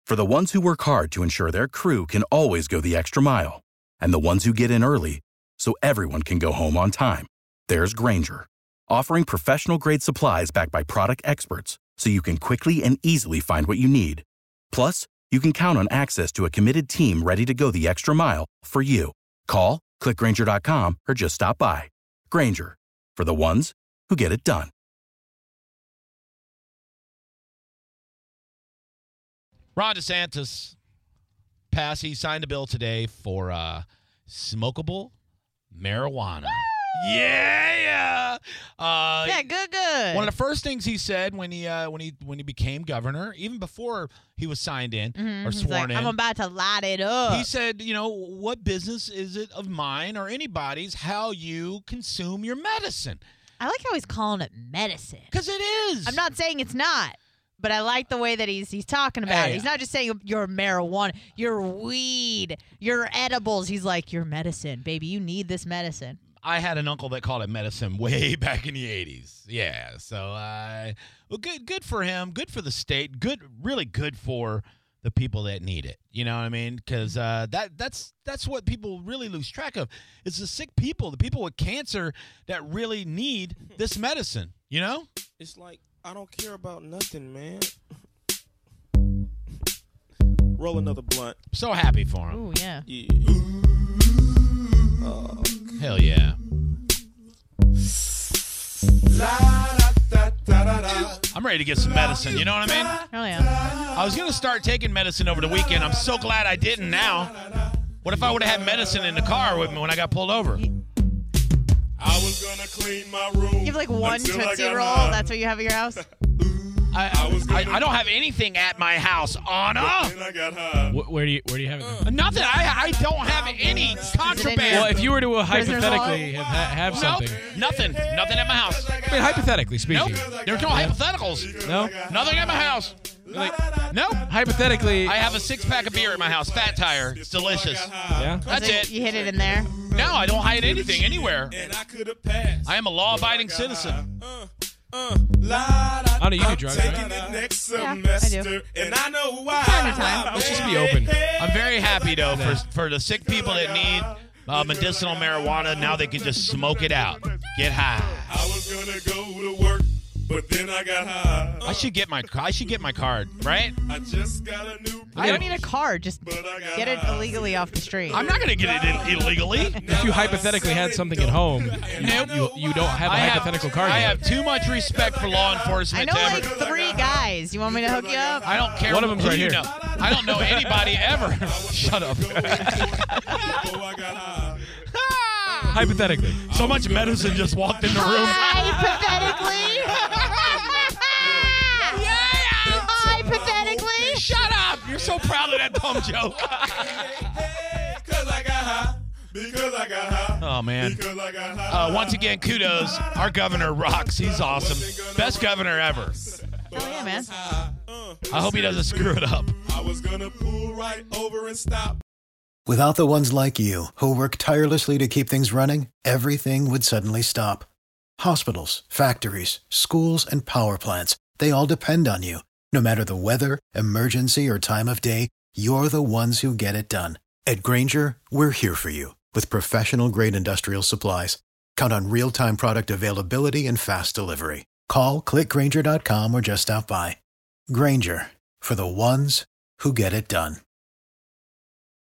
For the ones who work hard to ensure their crew can always go the extra mile, and the ones who get in early so everyone can go home on time, there's Grainger, offering professional-grade supplies backed by product experts so you can quickly and easily find what you need. Plus, you can count on access to a committed team ready to go the extra mile for you. Call, click Grainger.com, or just stop by. Grainger, for the ones who get it done. Ron DeSantis he signed a bill today for smokable marijuana. Yeah. Good. One of the first things he said when he became governor, even before he was signed in or sworn in, I'm about to light it up. He said, what business is it of mine or anybody's how you consume your medicine? I like how he's calling it medicine. Because it is. I'm not saying it's not. But I like the way that he's talking about it. He's not just saying your marijuana, your weed, your edibles. He's like, your medicine, baby. You need this medicine. I had an uncle that called it medicine way back in the 80s. Yeah, so well, good for him. Good for the state. Really good for the people that need it. You know what I mean? Because that's what people really lose track of. It's the sick people, the people with cancer that really need this medicine. You know? It's like, I don't care about nothing, man. Roll another blunt. So happy for him. Ooh, yeah. Hell yeah. I'm ready to get some medicine. You know what I mean? Hell yeah. I was going to start taking medicine over the weekend. I'm so glad I didn't now. What if I would have had medicine in the car with me when I got pulled over? I was gonna clean my room. You have like one Tootsie Roll. That's what you have at your house? I don't have anything at my house, Anna. Where do you have it? Nothing. I don't have any contraband. Well, if you were to hypothetically have something. Nothing at my house. I mean, hypothetically speaking. Nope. There's no hypotheticals. No? Nothing at my house. No. Hypothetically. I have a 6-pack of beer at my house. Fat Tire. It's delicious. Yeah? That's it. You hit it in there? No, I don't hide anything anywhere. And I could have passed. I am a law-abiding citizen. I know you do drugs, right? I do. And I know why. Time to time. Let's just be open. I'm very happy, though, for the sick people that need medicinal marijuana. Now they can just smoke it out. Get high. I was going to go to work, but then I got high. I should get my card, right? I just got a new I don't need a card. Just get it illegally off the street. I'm not going to get it illegally. If you hypothetically had something at home, you don't have a hypothetical card. I have too much respect for law enforcement. I know like 3 guys. You want me to hook you up? I don't care. One of them's right here. Know. I don't know anybody ever. Shut up. Hypothetically. So much medicine just walked in the room. Hypothetically. Hypothetically. Shut up. You're so proud of that dumb joke. Because I got high. Because I got high. Oh, man. Because I got high. Once again, kudos. Our governor rocks. He's awesome. Best governor ever. Oh, yeah, man. I hope he doesn't screw it up. I was going to pull right over and stop. Without the ones like you, who work tirelessly to keep things running, everything would suddenly stop. Hospitals, factories, schools, and power plants, they all depend on you. No matter the weather, emergency, or time of day, you're the ones who get it done. At Grainger, we're here for you with professional-grade industrial supplies. Count on real-time product availability and fast delivery. Call, click Grainger.com, or just stop by. Grainger, for the ones who get it done.